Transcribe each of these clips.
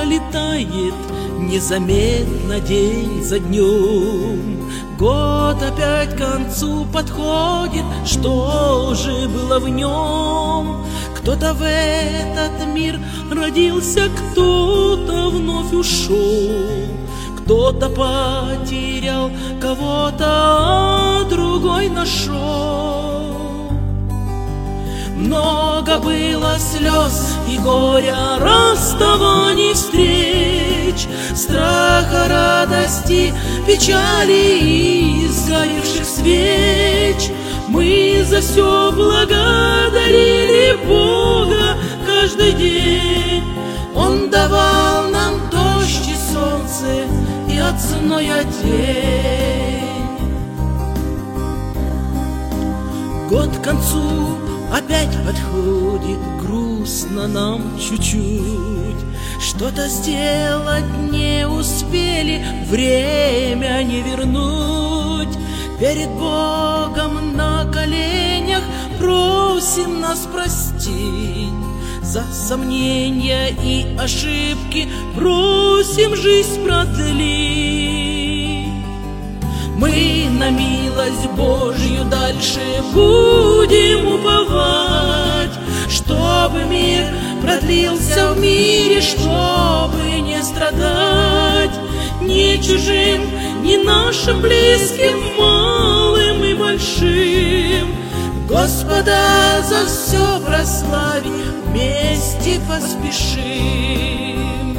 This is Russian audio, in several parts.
пролетает незаметно день за днем. Год опять к концу подходит, что же было в нем? Кто-то в этот мир родился, кто-то вновь ушел, кто-то потерял кого-то, а другой нашел. Много было слез и горя, расставаний, встреч, страха, радости, печали и сгоревших свеч. Мы за все благодарили Бога каждый день. Он давал нам дождь и солнце и от зноя день. Год к концу опять подходит, грустно нам чуть-чуть. Что-то сделать не успели, время не вернуть. Перед Богом на коленях просим нас простить. За сомнения и ошибки просим жизнь продлить. Мы на милость Божью дальше будем уповать, чтобы мир продлился в мире, чтобы не страдать ни чужим, ни нашим близким, малым и большим. Господа за все прославить вместе поспешим.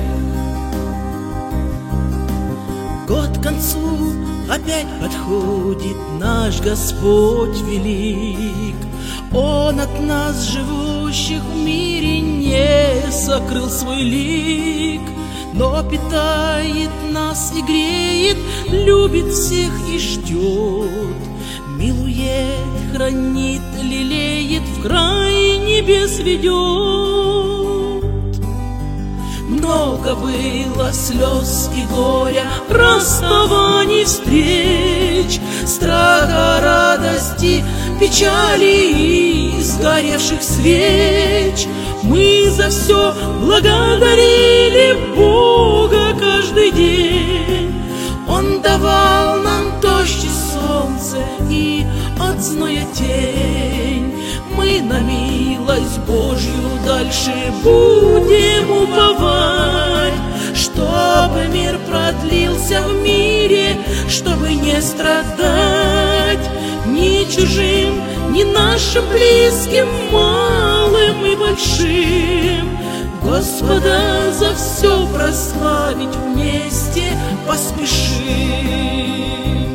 Год к концу опять подходит, наш Господь велик. Он от нас, живущих в мире, не сокрыл свой лик, но питает нас и греет, любит всех и ждет, милует, хранит, лелеет, в край небес ведет. Много было слез и горя, расставаний, встреч, страха, радости, печали и сгоревших свеч. Мы за все благодарили Бога каждый день. Он давал нам дождь и солнце и от зноя тень. Мы на милость Божью дальше будем уповать, чтобы мир продлился в мире, чтобы не страдать ни чужим, ни нашим близким, малым и большим. Господа за все прославить вместе поспешим.